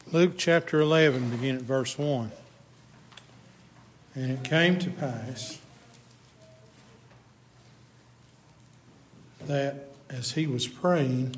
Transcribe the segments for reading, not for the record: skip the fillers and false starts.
Luke chapter 11, begin at verse 1. And it came to pass that as he was praying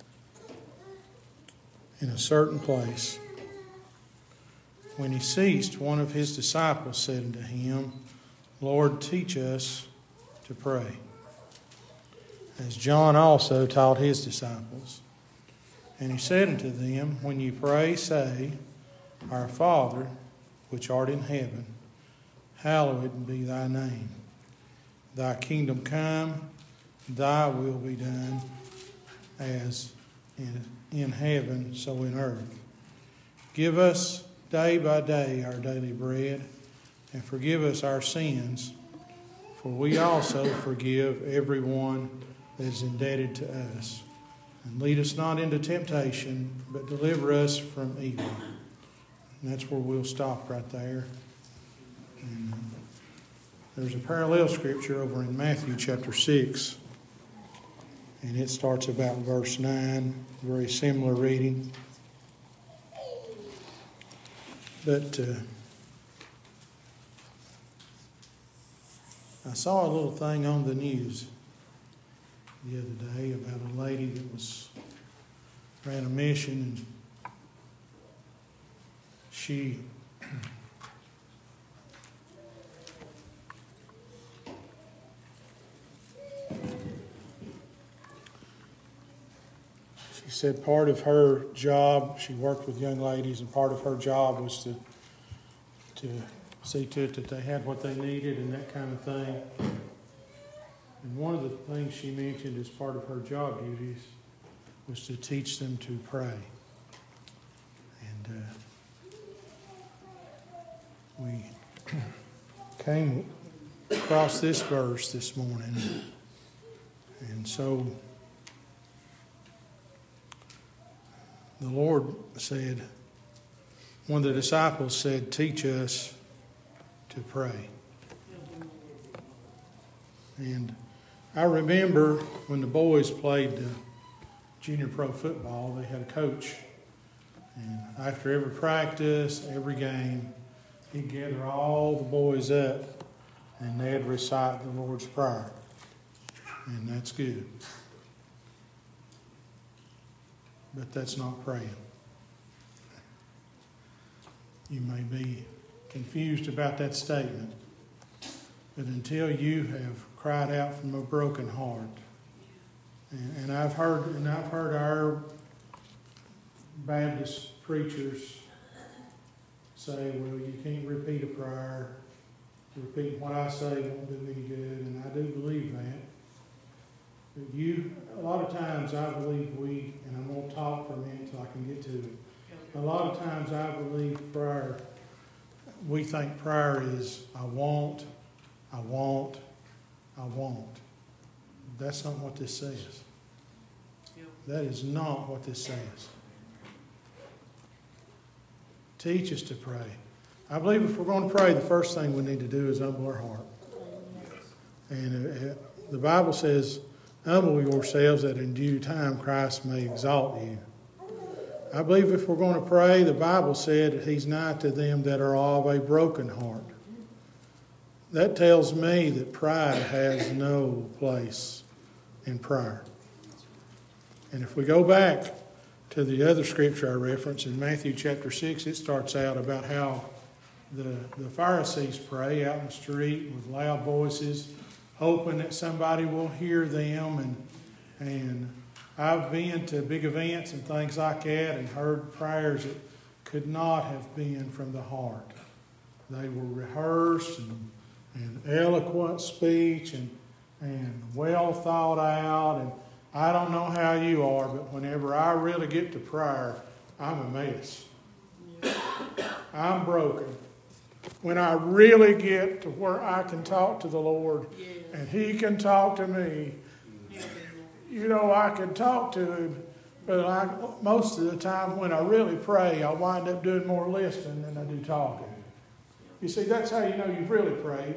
in a certain place, when he ceased, one of his disciples said unto him, Lord, teach us to pray, as John also taught his disciples. And he said unto them, When ye pray, say, Our Father, which art in heaven, hallowed be thy name. Thy kingdom come, thy will be done, as in heaven, so in earth. Give us day by day our daily bread, and forgive us our sins, for we also forgive everyone that is indebted to us. And lead us not into temptation, but deliver us from evil. And that's where we'll stop right there. And there's a parallel scripture over in Matthew chapter 6. And it starts about verse 9. Very similar reading. But I saw a little thing on the news the other day about a lady that ran a mission, and she said part of her job, she worked with young ladies, and part of her job was to see to it that they had what they needed and that kind of thing. And one of the things she mentioned as part of her job duties was to teach them to pray. And we came across this verse this morning. And so the Lord said, one of the disciples said, teach us to pray. And I remember when the boys played junior pro football, they had a coach. And after every practice, every game, he'd gather all the boys up and they'd recite the Lord's Prayer. And that's good. But that's not praying. You may be confused about that statement, but until you have cried out from a broken heart, and I've heard our Baptist preachers say, well, you can't repeat a prayer. Repeating what I say won't do any good, and I do believe that. But a lot of times I believe and I'm going to talk for a minute until I can get to it. A lot of times I believe prayer, we think prayer is, I want. That's not what this says. That is not what this says. Teach us to pray. I believe if we're going to pray, the first thing we need to do is humble our heart. And the Bible says, humble yourselves that in due time Christ may exalt you. I believe if we're going to pray, the Bible said he's nigh to them that are of a broken heart. That tells me that pride has no place in prayer. And if we go back to the other scripture I referenced in Matthew chapter 6, it starts out about how the Pharisees pray out in the street with loud voices, hoping that somebody will hear them. And I've been to big events and things like that and heard prayers that could not have been from the heart. They were rehearsed and eloquent speech and well thought out. And I don't know how you are, but whenever I really get to prayer, I'm a mess. I'm broken. When I really get to where I can talk to the Lord and He can talk to me, I can talk to Him, but most of the time when I really pray, I wind up doing more listening than I do talking. You see, that's how you know you've really prayed.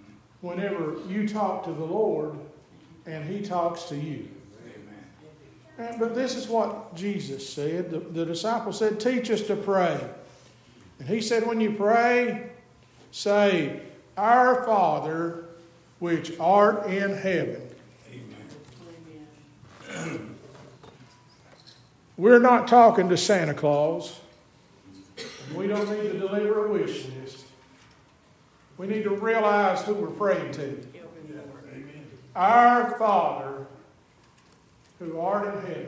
Whenever you talk to the Lord and He talks to you. But this is what Jesus said. The disciples said, teach us to pray. And he said, when you pray, say, Our Father, which art in heaven. Amen. We're not talking to Santa Claus. We don't need to deliver a wish list. We need to realize who we're praying to. Amen. Our Father, who art in heaven.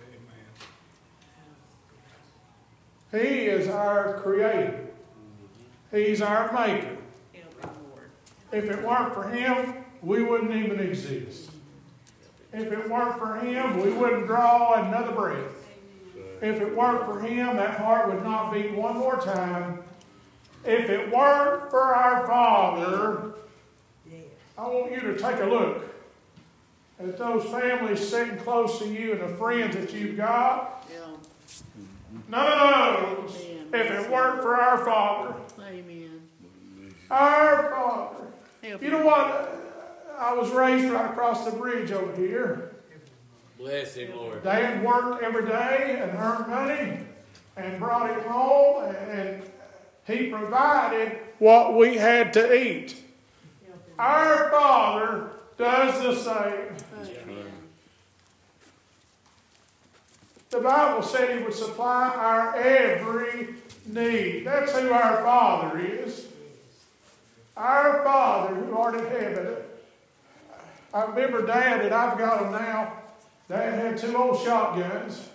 He is our Creator. He's our Maker. If it weren't for Him, we wouldn't even exist. If it weren't for Him, we wouldn't draw another breath. If it weren't for Him, that heart would not beat one more time. If it weren't for our Father, I want you to take a look at those families sitting close to you and the friends that you've got. None of those, if it weren't for our Father. Amen. Our Father. You know what? I was raised right across the bridge over here. Bless Him, Lord. Dad worked every day and earned money and brought it home, and he provided what we had to eat. Our Father does the same. The Bible said He would supply our every need. That's who our Father is. Our Father who art in heaven. I remember Dad, and I've got them now. Dad had 2 old shotguns.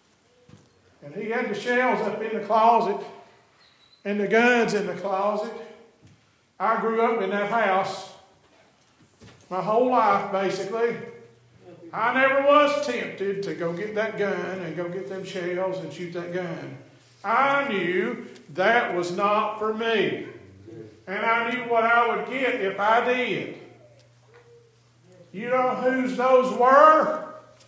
And he had the shells up in the closet and the guns in the closet. I grew up in that house my whole life, basically. I never was tempted to go get that gun and go get them shells and shoot that gun. I knew that was not for me. And I knew what I would get if I did. You know whose those were?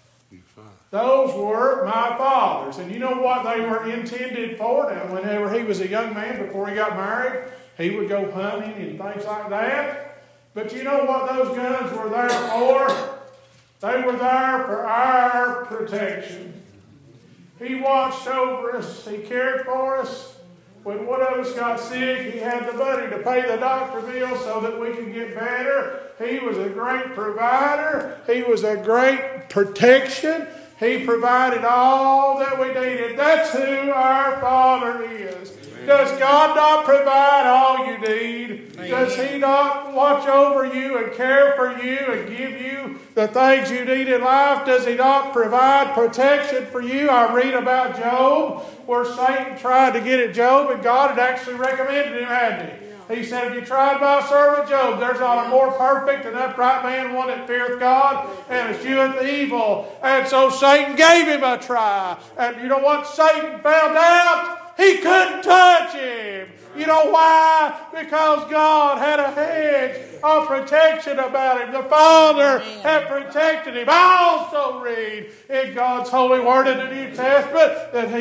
Those were my father's. And you know what they were intended for? Now, whenever he was a young man, before he got married, he would go hunting and things like that. But you know what those guns were there for? They were there for our protection. He watched over us. He cared for us. When one of us got sick, he had the money to pay the doctor bill so that we could get better. He was a great provider. He was a great protection. He provided all that we needed. That's who our Father is. Does God not provide all you need? Does He not watch over you and care for you and give you the things you need in life? Does He not provide protection for you? I read about Job, where Satan tried to get at Job, and God had actually recommended him, hadn't He? He said, "Have you tried my servant Job? There's not a more perfect and upright man, one that feareth God and escheweth evil." And so Satan gave him a try. And you know what Satan found out? He couldn't touch him. You know why? Because God had a hedge of protection about him. The Father had protected him. I also read in God's holy word in the New Testament that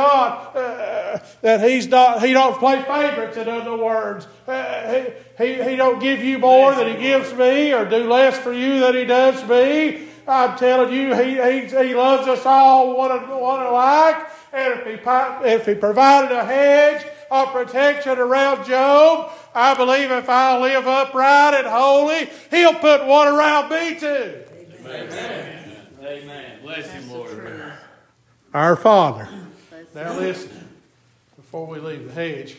He don't play favorites, in other words. He don't give you more than He gives me, or do less for you than He does me. I'm telling you, He loves us all one alike. And if He provided a hedge of protection around Job, I believe if I live upright and holy, He'll put one around me too. Amen. Amen. Bless Him, Lord. Our Father. Now listen, before we leave the hedge,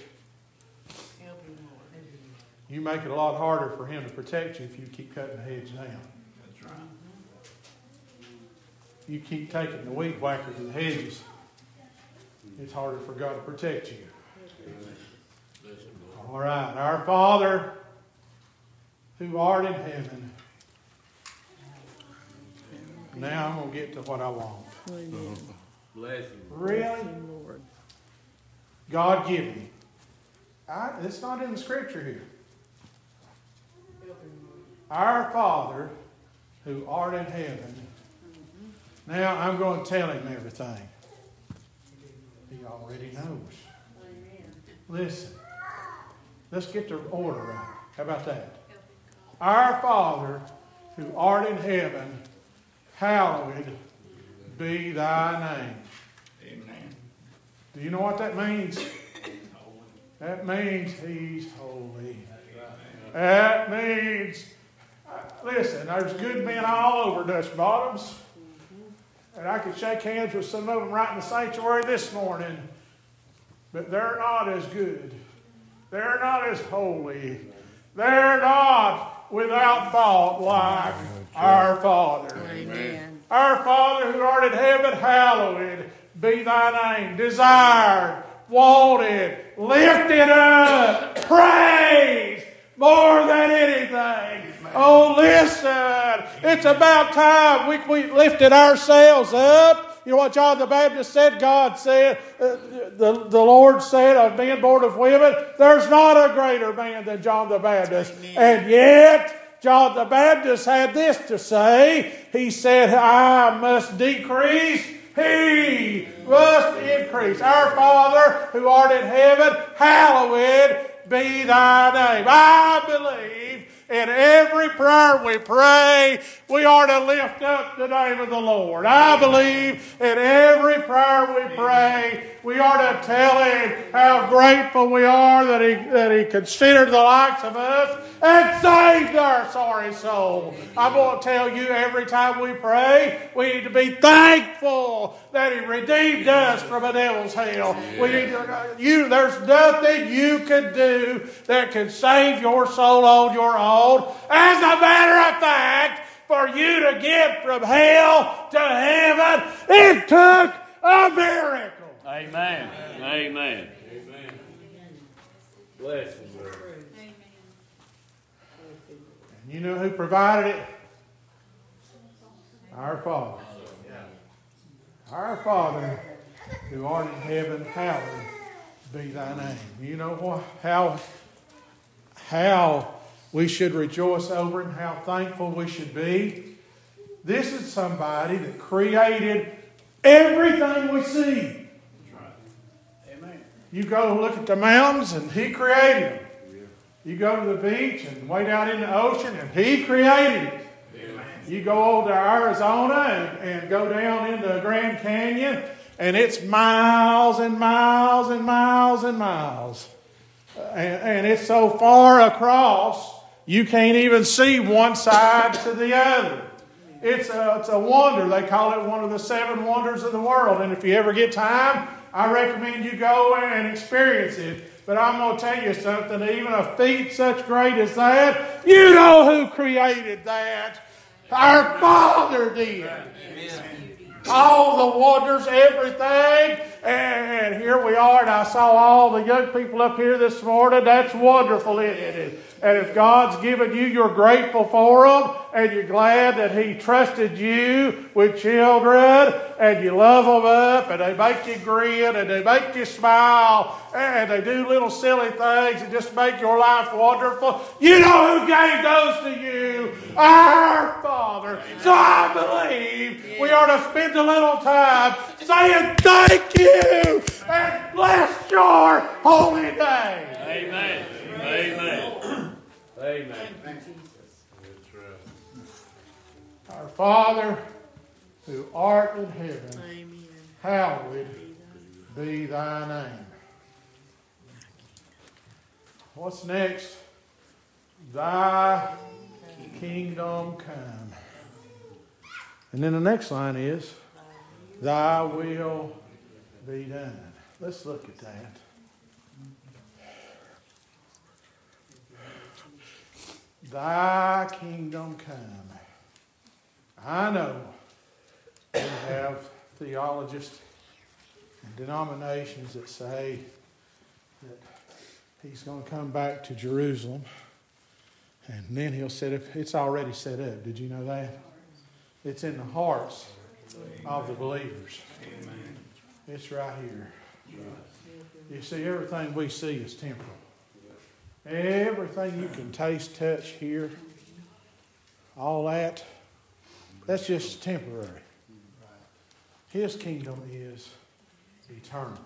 you make it a lot harder for Him to protect you if you keep cutting the hedge down. That's right. You keep taking the weed whackers and hedges, it's harder for God to protect you. All right. Our Father, who art in heaven. Now I'm going to get to what I want. Bless Him. Really? God give me. It's not in the Scripture here. Our Father, who art in heaven. Now I'm going to tell Him everything. He already knows. Listen. Let's get the order right. How about that? Our Father, who art in heaven, hallowed be thy name. Amen. Do you know what that means? That means he's holy. That means, listen, there's good men all over Dutch Bottoms. And I could shake hands with some of them right in the sanctuary this morning. But they're not as good. They're not as holy. They're not without fault like our Father. Amen. Our Father who art in heaven, hallowed be thy name. Desired, wanted, lifted up, praised more than anything. Oh, listen, it's about time we lifted ourselves up. You know what John the Baptist said? God said, the Lord said of men born of women, there's not a greater man than John the Baptist. Amen. And yet, John the Baptist had this to say. He said, I must decrease, he must increase. Our Father who art in heaven, hallowed be thy name. I believe in every prayer we pray, we are to lift up the name of the Lord. I believe in every prayer we pray, we are to tell Him how grateful we are that He considered the likes of us and saved our sorry soul. I'm going to tell you, every time we pray, we need to be thankful that He redeemed us from a devil's hell. We need to, there's nothing you can do that can save your soul on your own. As a matter of fact, for you to get from hell to heaven, it took a miracle. Amen. Amen. Amen. Bless you, Lord. And you know who provided it? Our Father. Our Father who art in heaven, hallowed be thy name. You know what? How we should rejoice over Him, how thankful we should be. This is somebody that created everything we see. Amen. You go look at the mountains and He created them. You go to the beach and way down in the ocean and He created it. You go over to Arizona and go down into the Grand Canyon and it's miles and miles and miles and miles. And it's so far across, you can't even see one side to the other. It's a wonder. They call it one of the 7 wonders of the world. And if you ever get time, I recommend you go and experience it. But I'm going to tell you something. Even a feat such great as that, you know who created that? Our Father did. All the wonders, everything. And here we are, and I saw all the young people up here this morning. That's wonderful, isn't it? And if God's given you, you're grateful for them, and you're glad that He trusted you with children, and you love them up, and they make you grin, and they make you smile, and they do little silly things that just make your life wonderful. You know who gave those to you? Our Father. So I believe we are to spend a little time saying thank you and bless your holy name. Amen. Amen. Amen. Our Father, who art in heaven, Amen. hallowed be thy name. What's next? Thy kingdom come. And then the next line is, thy will be done. Let's look at that. Thy kingdom come. I know we have theologists and denominations that say that He's going to come back to Jerusalem and then He'll set up. It's already set up. Did you know that? It's in the hearts of the believers. It's right here. You see, everything we see is temporal. Everything you can taste, touch, hear, all that, that's just temporary. His kingdom is eternal.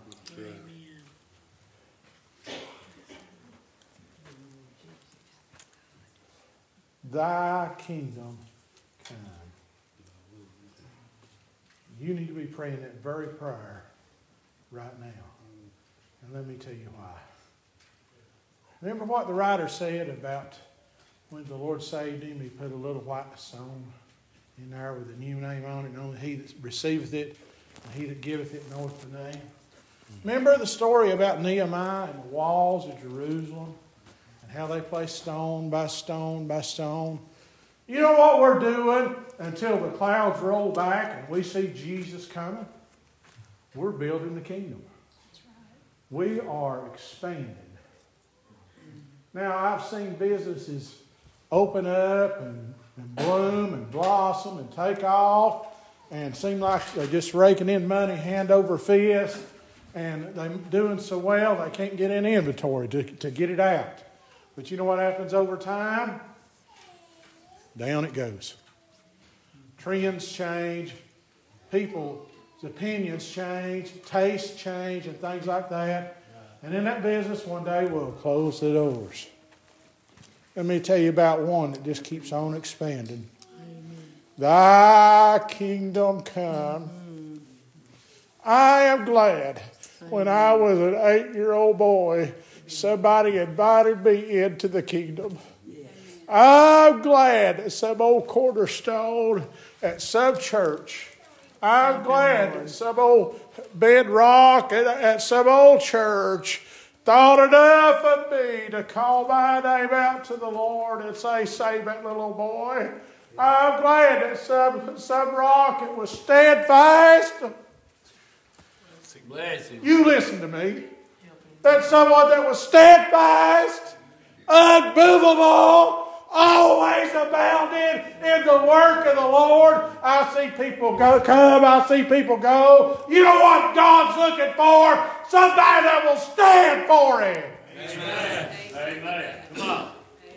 Thy kingdom come. You need to be praying that very prayer right now. And let me tell you why. Remember what the writer said about when the Lord saved him, he put a little white stone in there with a new name on it, and only he that receiveth it, and he that giveth it knoweth the name. Remember the story about Nehemiah and the walls of Jerusalem, and how they placed stone by stone by stone? You know what we're doing until the clouds roll back and we see Jesus coming? We're building the kingdom. We are expanding. Now, I've seen businesses open up and bloom and blossom and take off and seem like they're just raking in money hand over fist, and they're doing so well they can't get in inventory to get it out. But you know what happens over time? Down it goes. Trends change, people's opinions change, tastes change, and things like that. And in that business, one day we'll close the doors. Let me tell you about one that just keeps on expanding. Amen. Thy kingdom come. I am glad when I was an 8-year-old boy, somebody invited me into the kingdom. I'm glad that some old cornerstone at some church. I'm glad that some old bedrock at some old church thought enough of me to call my name out to the Lord and say, save that little boy. I'm glad that some rock that was steadfast. You listen to me. That someone that was steadfast, unmovable, always abounding in the work of the Lord. I see people come, I see people go. You know what God's looking for? Somebody that will stand for Him. Amen. Amen. Come on.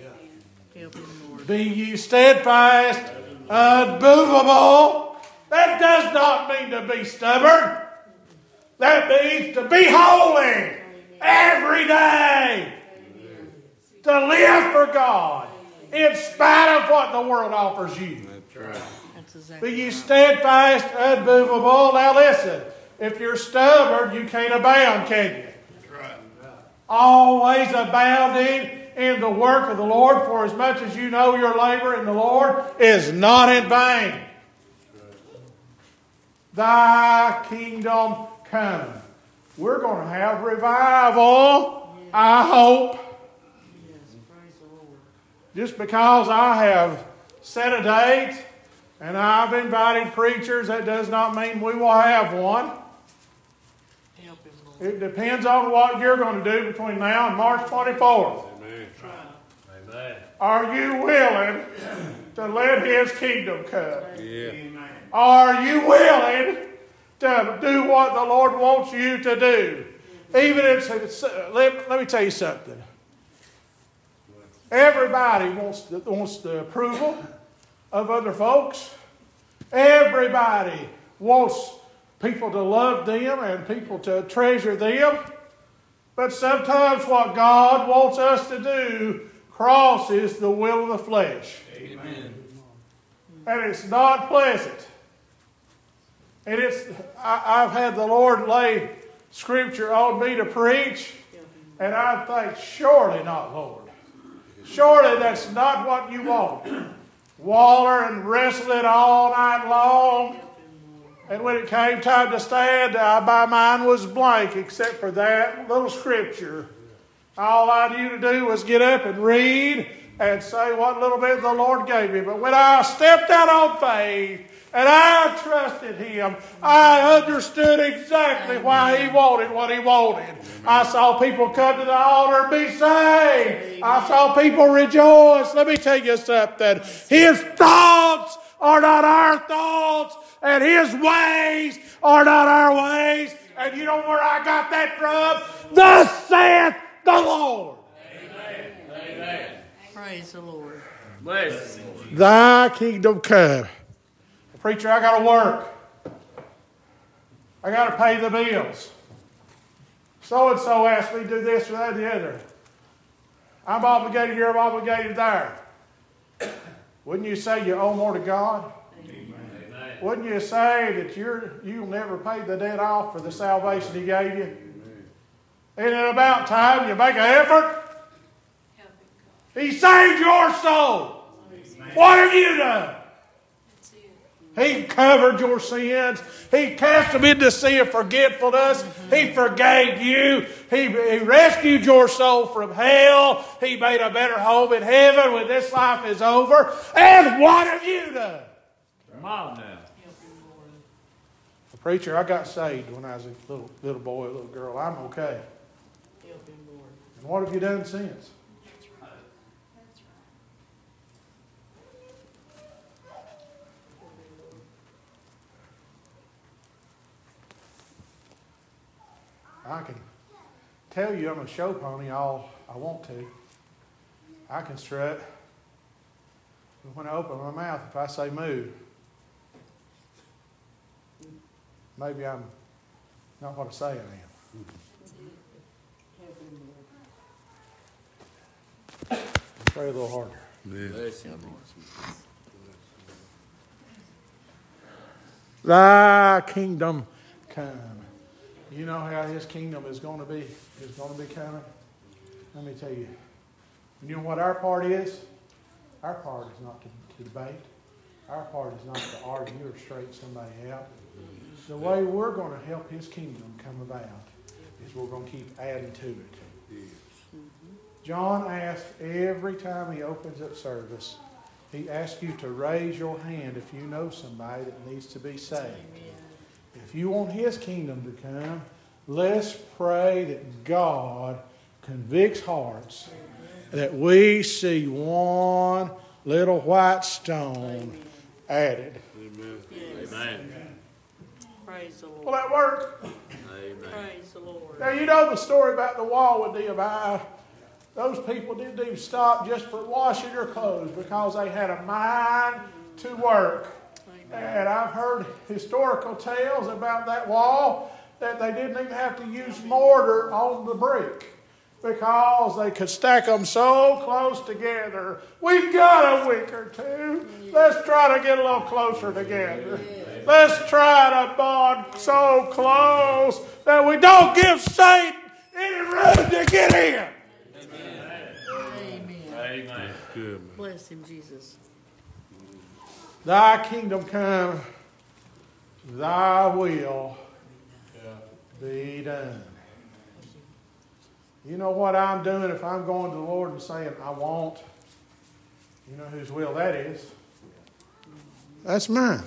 Be ye steadfast, unmovable. That does not mean to be stubborn. That means to be holy every day. To live for God in spite of what the world offers you. That's right. That's exactly Be ye steadfast, unmovable. Now listen, if you're stubborn, you can't abound, can you? That's right. Always abounding in the work of the Lord, for as much as you know your labor in the Lord is not in vain. Thy kingdom come. We're going to have revival, I hope. Just because I have set a date and I've invited preachers, that does not mean we will have one. It depends on what you're going to do between now and March 24th. Amen. Amen. Are you willing to let His kingdom come? Yeah. Are you willing to do what the Lord wants you to do? Even if let me tell you something. Everybody wants the approval of other folks. Everybody wants people to love them and people to treasure them. But sometimes what God wants us to do crosses the will of the flesh. Amen. And it's not pleasant. And I've had the Lord lay Scripture on me to preach, and I think, surely not, Lord. Surely that's not what you want. Waller and wrestle it all night long. And when it came time to stand, my mind was blank except for that little scripture. All I knew to do was get up and read and say what little bit the Lord gave me. But when I stepped out on faith and I trusted Him, I understood exactly why He wanted what He wanted. I saw people come to the altar and be saved. I saw people rejoice. Let me tell you something. His thoughts are not our thoughts, and His ways are not our ways. And you know where I got that from? Thus saith the Lord. Amen. Amen. Praise the Lord. Bless you. Thy kingdom come. Preacher, I got to work. I got to pay the bills. So-and-so asked me to do this or that or the other. I'm obligated here, I'm obligated there. Wouldn't you say you owe more to God? Amen. Wouldn't you say that you'll never pay the debt off for the salvation He gave you? Isn't it about time you make an effort? He saved your soul. What have you done? He covered your sins. He cast them into the sea of forgetfulness. He forgave you. He rescued your soul from hell. He made a better home in heaven when this life is over. And what have you done? Come on now. Preacher, I got saved when I was a little boy, a little girl. I'm okay. And what have you done since? I can tell you I'm a show pony all I want to. I can strut. But when I open my mouth, if I say move, maybe I'm not what I say I am. Pray a little harder. Bless him. Thy kingdom come. You know how His kingdom is going to be coming? Let me tell you. You know what our part is? Our part is not to debate. Our part is not to argue or straighten somebody out. The way we're going to help His kingdom come about is we're going to keep adding to it. John asks every time he opens up service, he asks you to raise your hand if you know somebody that needs to be saved. If you want His kingdom to come, let's pray that God convicts hearts, that we see one little white stone added. Amen. Praise the Lord. Will that work? Amen. Praise the Lord. Now, you know the story about the wall with Nehemiah. Those people didn't even stop just for washing their clothes because they had a mind to work. And I've heard historical tales about that wall that they didn't even have to use mortar on the brick because they could stack them so close together. We've got a week or two. Let's try to get a little closer together. Let's try to bond so close that we don't give Satan any room to get in. Amen. Amen. Bless him, Jesus. Thy kingdom come, thy will be done. You know what I'm doing if I'm going to the Lord and saying, I want? You know whose will that is? That's mine.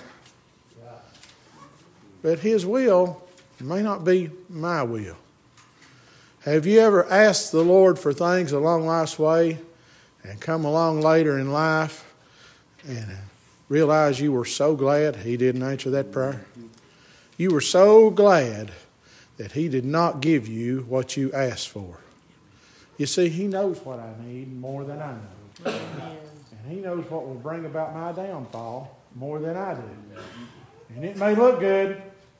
But His will may not be my will. Have you ever asked the Lord for things along life's way and come along later in life and realize you were so glad He didn't answer that prayer? You were so glad that He did not give you what you asked for. You see, He knows what I need more than I know. And He knows what will bring about my downfall more than I do. And it may look good,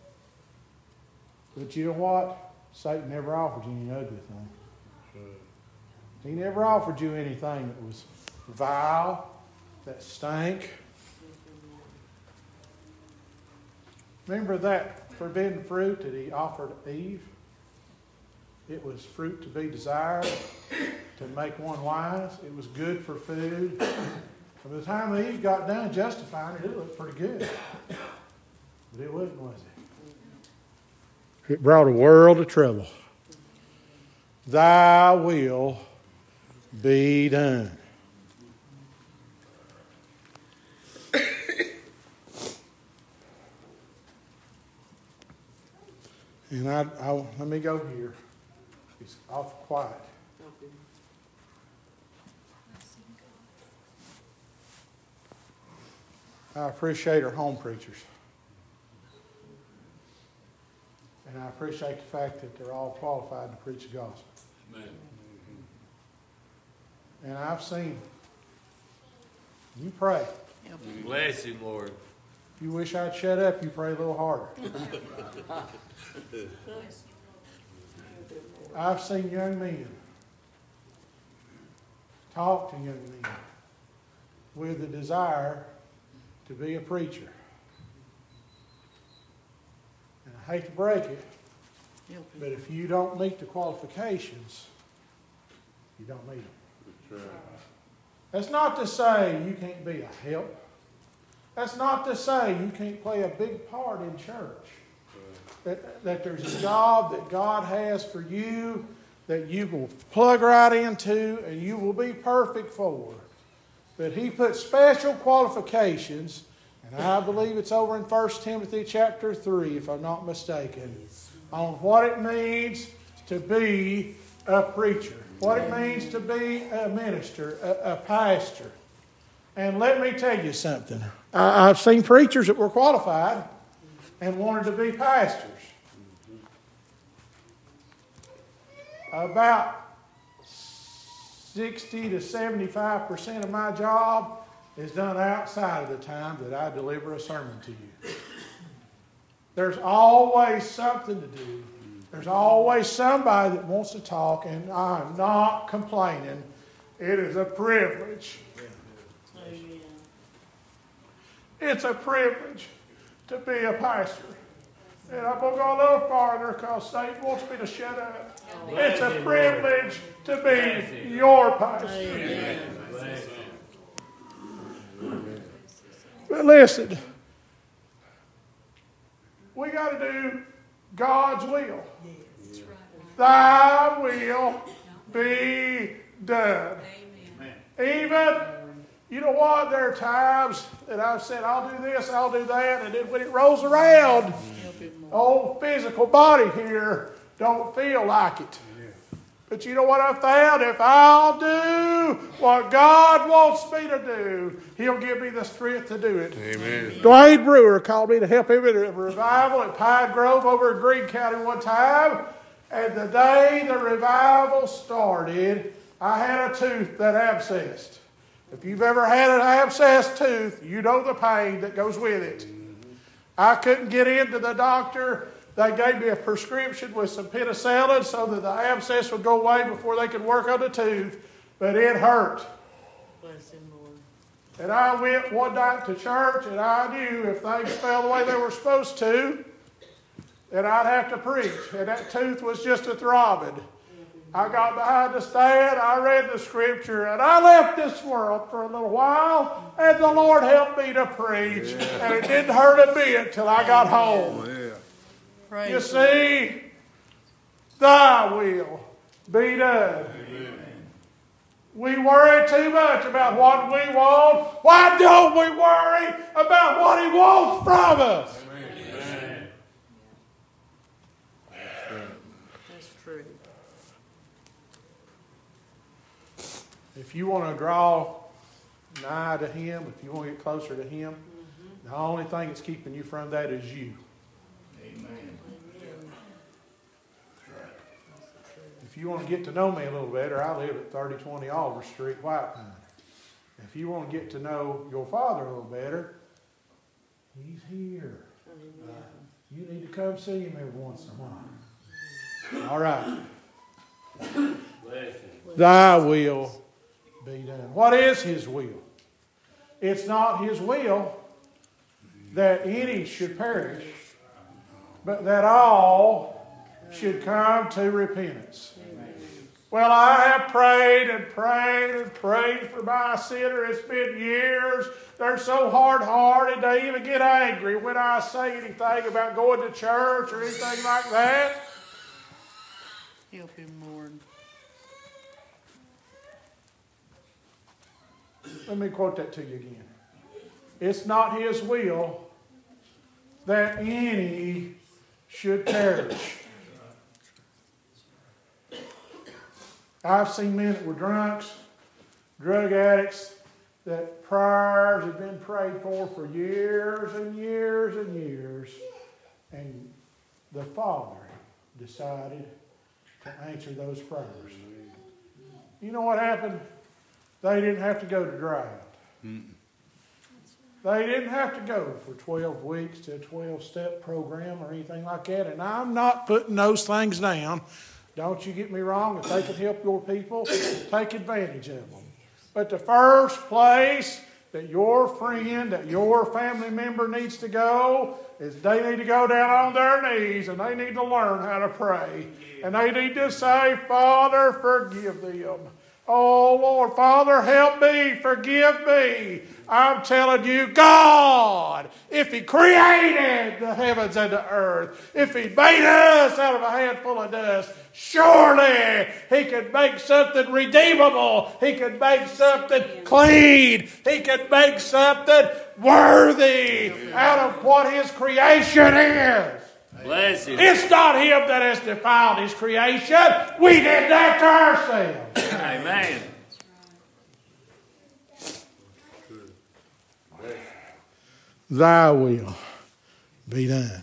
but you know what? Satan never offered you any ugly thing. He never offered you anything that was vile, that stank. Remember that forbidden fruit that he offered Eve? It was fruit to be desired, to make one wise. It was good for food. By the time Eve got done justifying it, it looked pretty good. But it wasn't, was it? It brought a world of trouble. Thy will be done. And I let me go here. It's awful quiet. I appreciate our home preachers. And I appreciate the fact that they're all qualified to preach the gospel. Amen. And I've seen you pray. Bless him, Lord. If you wish I'd shut up, you pray a little harder. I've seen young men talk to young men with the desire to be a preacher. I hate to break it, Help him. but if you don't meet the qualifications, you don't meet them. That's right. That's not to say you can't be a help. That's not to say you can't play a big part in church. That there's a job that God has for you that you will plug right into and you will be perfect for. But He put special qualifications, and I believe it's over in 1 Timothy chapter 3, if I'm not mistaken, on what it means to be a preacher, what it means to be a minister, a pastor. And let me tell you something. I've seen preachers that were qualified and wanted to be pastors. About 60 to 75% of my job is done outside of the time that I deliver a sermon to you. There's always something to do. There's always somebody that wants to talk, and I'm not complaining. It is a privilege. Amen. It's a privilege to be a pastor. And I'm going to go a little farther because Satan wants me to shut up. It's a privilege to be your pastor. Amen. But listen, we got to do God's will. Thy will be done. Even, you know what, there are times that I've said, I'll do this, I'll do that, and then when it rolls around, old physical body here don't feel like it. But you know what I found? If I'll do what God wants me to do, He'll give me the strength to do it. Amen. Dwayne Brewer called me to help him in a revival at Pine Grove over in Greene County one time. And the day the revival started, I had a tooth that abscessed. If you've ever had an abscessed tooth, you know the pain that goes with it. I couldn't get into the doctor. They gave me a prescription with some penicillin so that the abscess would go away before they could work on the tooth. But it hurt. Bless him, Lord. And I went one night to church, and I knew if things fell the way they were supposed to, that I'd have to preach. And that tooth was just a throbbing. I got behind the stand, I read the scripture, and I left this world for a little while, and the Lord helped me to preach. And it didn't hurt a bit till I got home. Praise You the see, Thy will be done. We worry too much about what we want. Why don't we worry about what He wants from us? Amen. That's true. If you want to draw nigh to Him, if you want to get closer to Him, the only thing that's keeping you from that is you. If you want to get to know me a little better, I live at 3020 Oliver Street, White Pine. If you want to get to know your Father a little better, He's here. You need to come see Him every once in a while. All right. Thy will be done. What is His will? It's not His will that any should perish, but that all should come to repentance. Well, I have prayed and prayed and prayed for my sinner. It's been years. They're so hard-hearted. They even get angry when I say anything about going to church or anything like that. Help him, Lord. Let me quote that to you again. It's not His will that any should perish. I've seen men that were drunks, drug addicts, that prayers had been prayed for years and years and years. And the Father decided to answer those prayers. You know what happened? They didn't have to go to dry out. They didn't have to go for 12 weeks to a 12-step program or anything like that. And I'm not putting those things down. Don't you get me wrong. If they can help your people, take advantage of them. But the first place that your friend, that your family member needs to go, is they need to go down on their knees and they need to learn how to pray. And they need to say, Father, forgive them. Oh, Lord, Father, help me, forgive me. I'm telling you, God, if He created the heavens and the earth, if He made us out of a handful of dust, surely He could make something redeemable. He could make something clean. He could make something worthy out of what His creation is. Bless Him. It's not Him that has defiled His creation. We did that to ourselves. Amen. Thy will be done.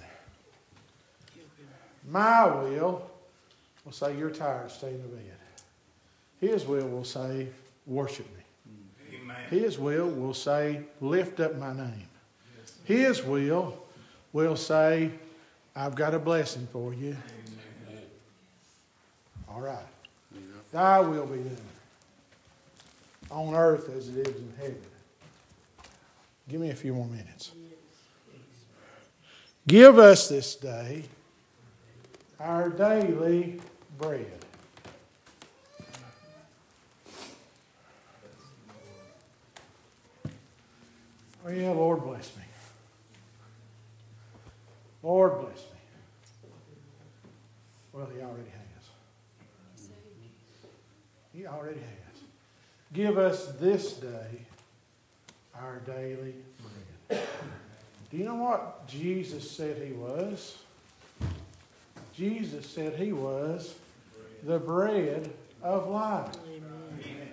My will say, you're tired, stay in the bed. His will say, worship me. Amen. His will say, lift up my name. His will say, I've got a blessing for you. Amen. All right. Thy will be done on earth as it is in heaven. Give me a few more minutes. Give us this day our daily bread. Oh, yeah, Lord, bless me. Lord, bless me. Well, He already has. He already has. Give us this day our daily bread. Do you know what Jesus said He was? Jesus said He was the bread of life. Amen.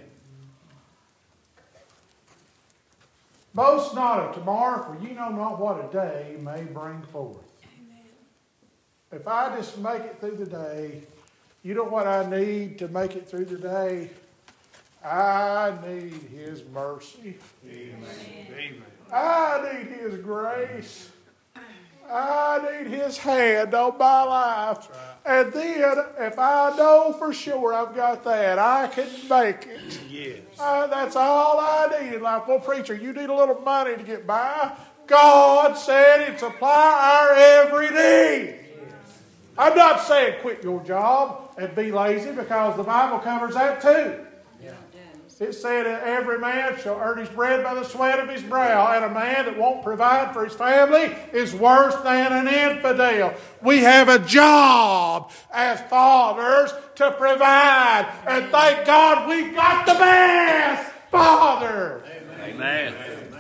Boast not of tomorrow, for you know not what a day may bring forth. Amen. If I just make it through the day, you know what I need to make it through the day? I need His mercy. Amen. Amen. I need His grace. I need His hand on my life. And then, if I know for sure I've got that, I can make it. Yes. That's all I need in life. Well, preacher, you need a little money to get by. God said He'd supply our every need. I'm not saying quit your job and be lazy, because the Bible covers that too. It said that every man shall earn his bread by the sweat of his brow, and a man that won't provide for his family is worse than an infidel. We have a job as fathers to provide, and thank God we've got the best Father. Amen.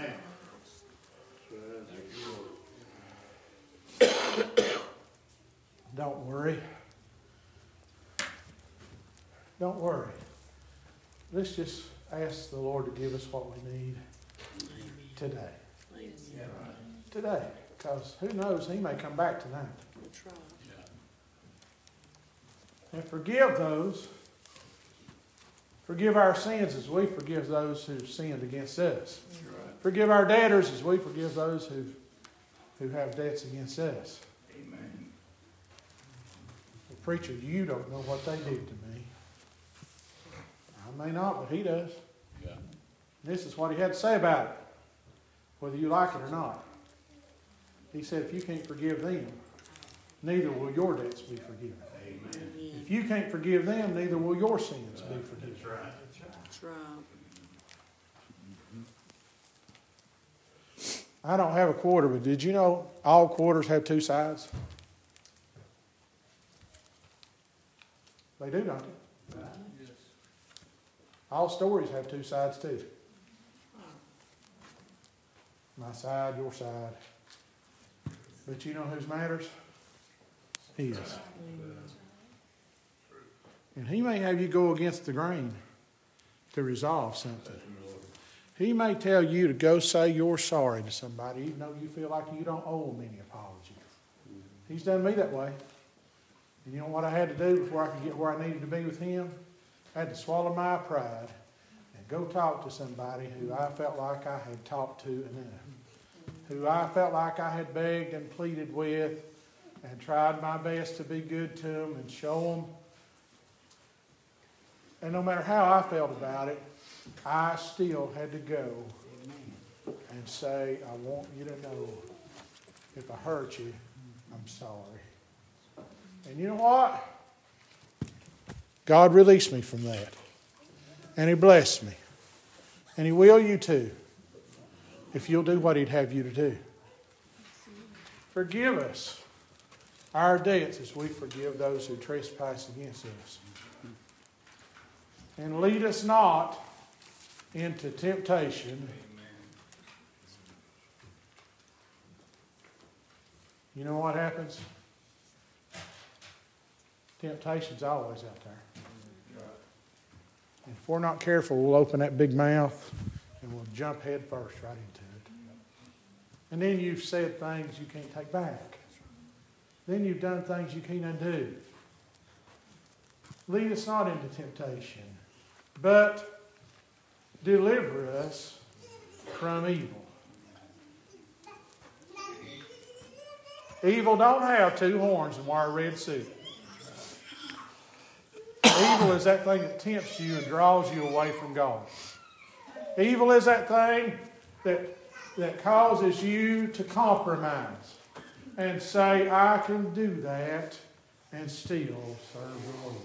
Don't worry. Don't worry. Let's just ask the Lord to give us what we need today. Today. Because who knows, He may come back tonight. And forgive those. Forgive our sins as we forgive those who sinned against us. Forgive our debtors as we forgive those who have debts against us. Amen. Well, preacher, you don't know what they did to me. I may not, but He does. Yeah. This is what He had to say about it, whether you like it or not. He said, if you can't forgive them, neither will your debts be forgiven. Amen. If you can't forgive them, neither will your sins be forgiven. That's right. That's right. I don't have a quarter, but did you know all quarters have two sides? They do, don't they? All stories have two sides too. My side, your side. But you know whose matters? His. And He may have you go against the grain to resolve something. He may tell you to go say you're sorry to somebody, even though you feel like you don't owe them any apology. He's done me that way. And you know what I had to do before I could get where I needed to be with Him? I had to swallow my pride and go talk to somebody who I felt like I had talked to enough, who I felt like I had begged and pleaded with and tried my best to be good to them and show them. And no matter how I felt about it, I still had to go and say, I want you to know if I hurt you, I'm sorry. And you know what? God released me from that. And He blessed me. And He will you too, if you'll do what He'd have you to do. Forgive us our debts as we forgive those who trespass against us. And lead us not into temptation. You know what happens? Temptation's always out there. And if we're not careful, we'll open that big mouth and we'll jump head first right into it. And then you've said things you can't take back. Then you've done things you can't undo. Lead us not into temptation, but deliver us from evil. Evil don't have two horns and wear a red suit. Evil is that thing that tempts you and draws you away from God. Evil is that thing that causes you to compromise and say, I can do that and still serve the Lord.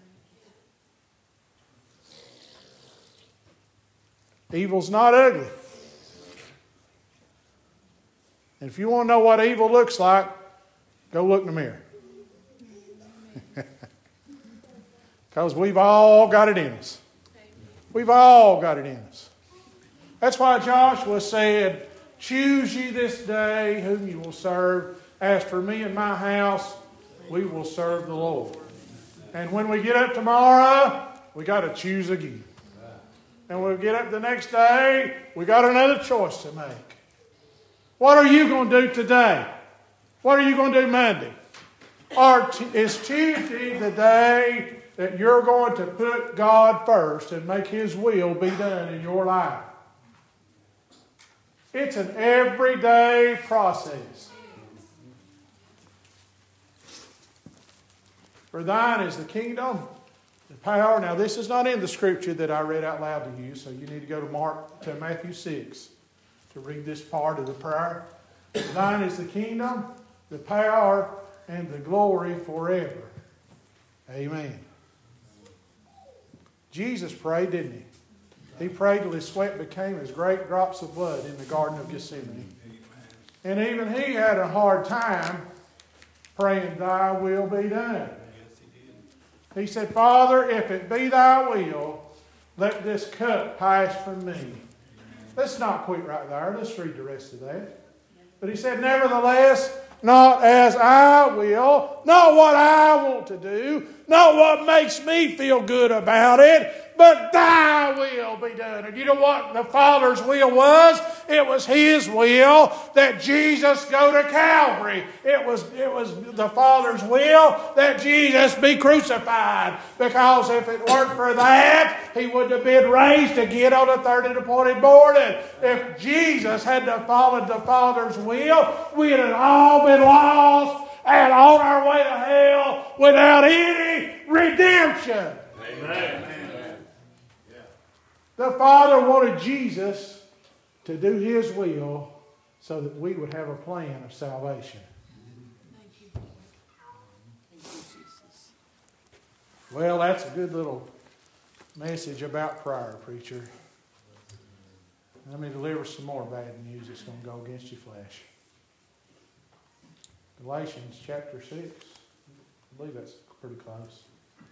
Evil's not ugly. And if you want to know what evil looks like, go look in the mirror. Because we've all got it in us. We've all got it in us. That's why Joshua said, choose ye this day whom you will serve. As for me and my house, we will serve the Lord. And when we get up tomorrow, we got to choose again. And when we get up the next day, we got another choice to make. What are you going to do today? What are you going to do Monday? Or is Tuesday the day that you're going to put God first and make His will be done in your life? It's an everyday process. For thine is the kingdom, the power. Now this is not in the scripture that I read out loud to you, so you need to go to Matthew 6 to read this part of the prayer. Thine is the kingdom, the power, and the glory forever. Amen. Jesus prayed, didn't He? He prayed till His sweat became as great drops of blood in the Garden of Gethsemane. And even He had a hard time praying, Thy will be done. He said, Father, if it be Thy will, let this cup pass from me. Let's not quit right there. Let's read the rest of that. But He said, nevertheless, not as I will, not what I want to do, not what makes me feel good about it, but Thy will be done. And you know what the Father's will was? It was His will that Jesus go to Calvary. It was the Father's will that Jesus be crucified. Because if it weren't for that, He wouldn't have been raised again on the third and appointed morning. If Jesus hadn't followed the Father's will, we'd have all been lost and on our way to hell without any redemption. Amen. The Father wanted Jesus to do His will so that we would have a plan of salvation. Thank you. Thank you, Jesus. Well, that's a good little message about prayer, preacher. Let me deliver some more bad news that's going to go against your flesh. Galatians chapter 6. I believe that's pretty close.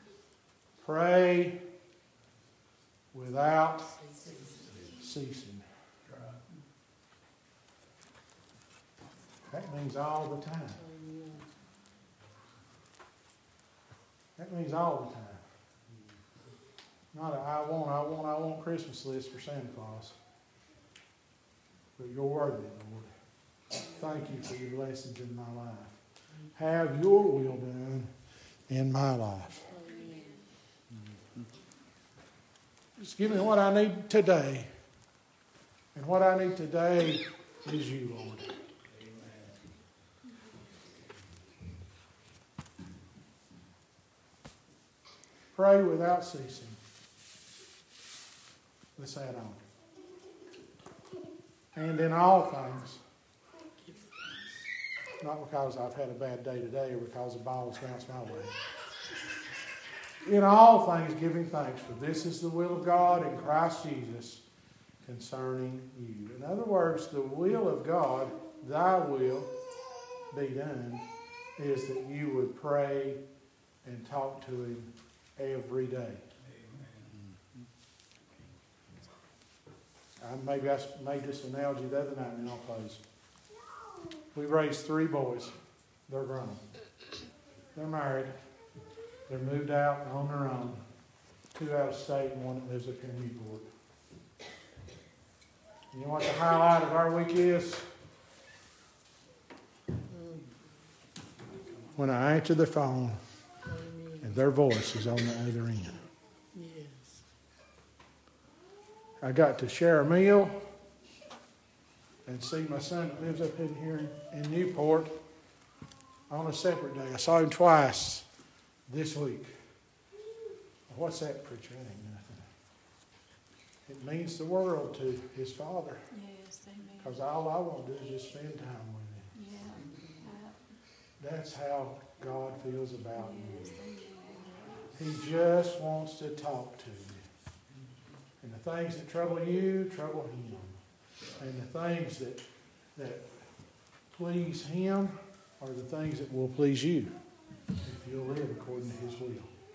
Pray without ceasing. That means all the time. That means all the time. Not a I want Christmas list for Santa Claus. But you're worthy, Lord. Thank you for your blessings in my life. Have your will done in my life. Just give me what I need today. And what I need today is you, Lord. Pray without ceasing. Let's add on. And in all things, not because I've had a bad day today or because the ball's bounced my way. In all things, giving thanks, for this is the will of God in Christ Jesus concerning you. In other words, the will of God, thy will be done, is that you would pray and talk to him every day. Maybe I made this analogy the other night, and I'll close. We raised 3 boys. They're grown. They're married. They're moved out on their own. 2 out of state and 1 that lives up here in Newport. You know what the highlight of our week is? When I answer the phone and their voice is on the other end. Yes. I got to share a meal and see my son that lives up in here in Newport on a separate day. I saw him twice this week. What's that, preacher? That ain't nothing. It means the world to his father. Yes, amen. Because all I want to do is just spend time with him. Yeah. That's how God feels about you. Yes, amen. He just wants to talk to you. And the things that trouble you, trouble him. And the things that please him are the things that will please you if you'll live according to his will.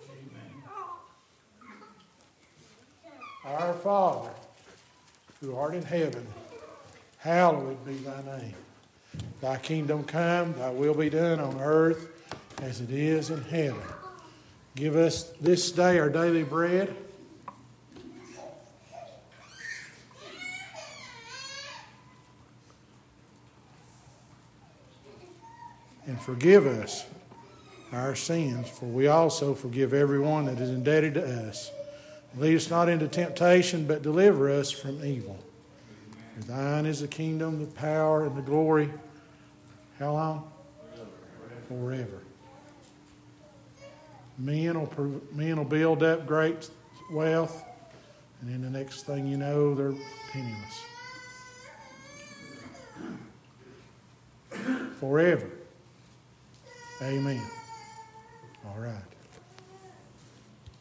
Our Father, who art in heaven, hallowed be thy name. Thy kingdom come, thy will be done on earth as it is in heaven. Give us this day our daily bread. And forgive us our sins, for we also forgive everyone that is indebted to us. Lead us not into temptation, but deliver us from evil. For thine is the kingdom, the power, and the glory. How long? Forever. Men will build up great wealth, and then the next thing you know, they're penniless. Forever. Amen. All right.